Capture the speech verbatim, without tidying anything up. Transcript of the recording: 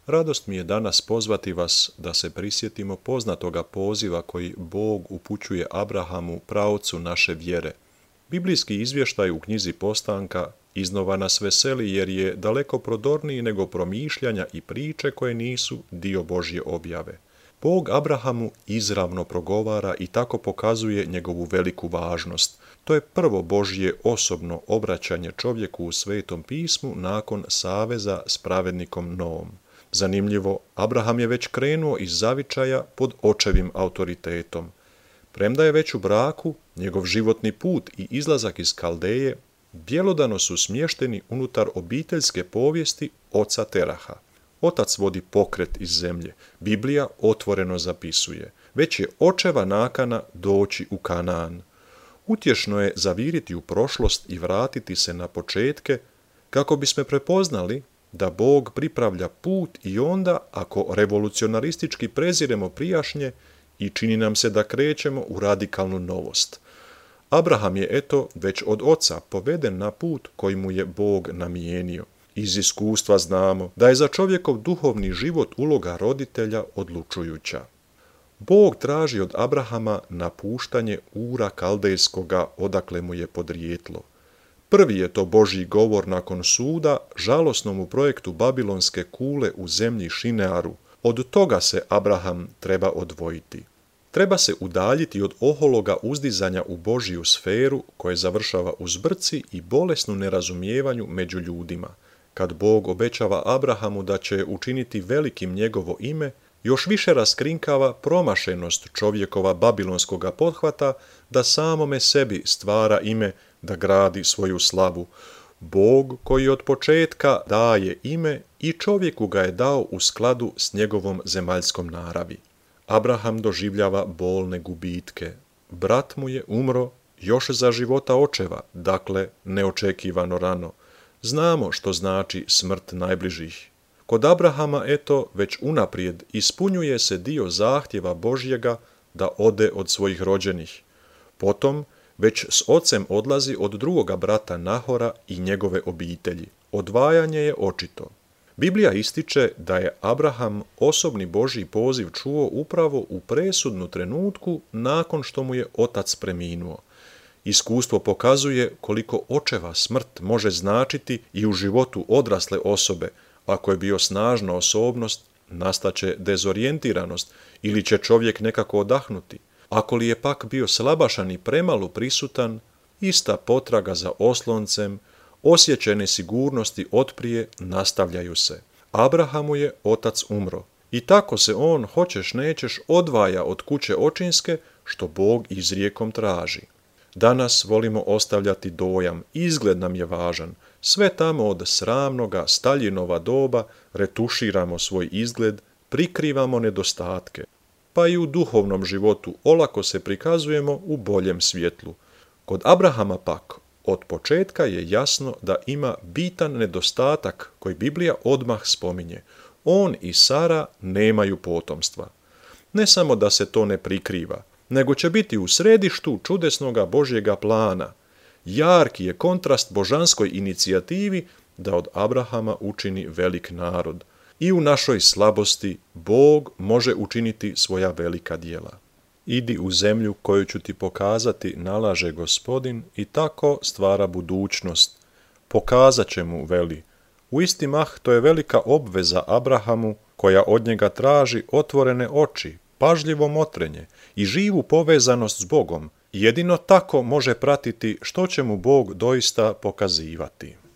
Radost mi je danas pozvati vas da se prisjetimo poznatoga poziva koji Bog upućuje Abrahamu, praocu naše vjere. Biblijski izvještaj u knjizi Postanka iznova nas veseli jer je daleko prodorniji nego promišljanja i priče koje nisu dio Božje objave. Bog Abrahamu izravno progovara i tako pokazuje njegovu veliku važnost. To je prvo Božje osobno obraćanje čovjeku u Svetom pismu nakon saveza s pravednikom Noom. Zanimljivo, Abraham je već krenuo iz zavičaja pod očevim autoritetom. Premda je već u braku, njegov životni put i izlazak iz Kaldeje bjelodano su smješteni unutar obiteljske povijesti oca Teraha. Otac vodi pokret iz zemlje. Biblija otvoreno zapisuje. Već je očeva nakana doći u Kanaan. Utješno je zaviriti u prošlost i vratiti se na početke kako bismo prepoznali da Bog pripravlja put i onda ako revolucionaristički preziremo prijašnje i čini nam se da krećemo u radikalnu novost. Abraham je eto već od oca poveden na put koji mu je Bog namijenio. Iz iskustva znamo da je za čovjekov duhovni život uloga roditelja odlučujuća. Bog traži od Abrahama napuštanje Ura Kaldejskoga odakle mu je podrijetlo. Prvi je to Božji govor nakon suda žalosnom u projektu Babilonske kule u zemlji Šinearu. Od toga se Abraham treba odvojiti. Treba se udaljiti od ohologa uzdizanja u Božju sferu koje završava u zbrci i bolesnu nerazumijevanju među ljudima. Kad Bog obećava Abrahamu da će učiniti velikim njegovo ime, još više raskrinkava promašenost čovjekova babilonskoga pothvata da samome sebi stvara ime, da gradi svoju slavu. Bog koji od početka daje ime i čovjeku ga je dao u skladu s njegovom zemaljskom naravi. Abraham doživljava bolne gubitke. Brat mu je umro još za života očeva, dakle neočekivano rano. Znamo što znači smrt najbližih. Kod Abrahama, eto, već unaprijed ispunjuje se dio zahtjeva Božjega da ode od svojih rođenih. Potom, već s ocem odlazi od drugoga brata Nahora i njegove obitelji. Odvajanje je očito. Biblija ističe da je Abraham osobni Božji poziv čuo upravo u presudnu trenutku nakon što mu je otac preminuo. Iskustvo pokazuje koliko očeva smrt može značiti i u životu odrasle osobe. Ako je bio snažna osobnost, nastaće dezorijentiranost ili će čovjek nekako odahnuti. Ako li je pak bio slabašan i premalo prisutan, ista potraga za osloncem, osjećene sigurnosti otprije nastavljaju se. Abrahamu je otac umro i tako se on, hoćeš nećeš, odvaja od kuće očinske, što Bog izrijekom traži. Danas volimo ostavljati dojam, izgled nam je važan. Sve tamo od sramnoga Staljinova doba retuširamo svoj izgled, prikrivamo nedostatke. Pa i u duhovnom životu olako se prikazujemo u boljem svjetlu. Kod Abrahama pak od početka je jasno da ima bitan nedostatak koji Biblija odmah spominje. On i Sara nemaju potomstva. Ne samo da se to ne prikriva, nego će biti u središtu čudesnoga Božjega plana. Jarki je kontrast božanskoj inicijativi da od Abrahama učini velik narod. I u našoj slabosti Bog može učiniti svoja velika djela. Idi u zemlju koju ću ti pokazati, nalaže Gospodin, i tako stvara budućnost. Pokazat će mu, veli. U isti mah to je velika obveza Abrahamu koja od njega traži otvorene oči, pažljivo motrenje i živu povezanost s Bogom. Jedino tako može pratiti što će mu Bog doista pokazivati.